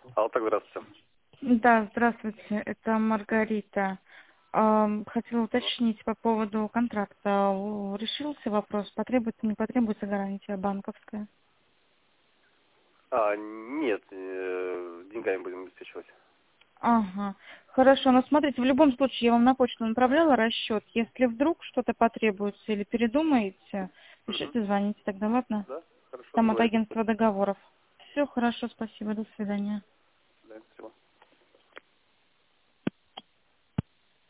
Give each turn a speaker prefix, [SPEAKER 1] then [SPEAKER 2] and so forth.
[SPEAKER 1] Алло, так, здравствуйте.
[SPEAKER 2] Да, здравствуйте, это Маргарита. Хотела уточнить по поводу контракта. Решился вопрос, потребуется, не потребуется гарантия банковская?
[SPEAKER 1] Нет, деньгами будем обеспечивать.
[SPEAKER 2] Ага, хорошо, но смотрите, в любом случае я вам на почту направляла расчет. Если вдруг что-то потребуется или передумаете,
[SPEAKER 1] Угу.
[SPEAKER 2] пишите, звоните тогда, ладно?
[SPEAKER 1] Да, хорошо,
[SPEAKER 2] Там от
[SPEAKER 1] договорились.
[SPEAKER 2] агентства договоров. Все хорошо, спасибо, до свидания.
[SPEAKER 1] Да, спасибо.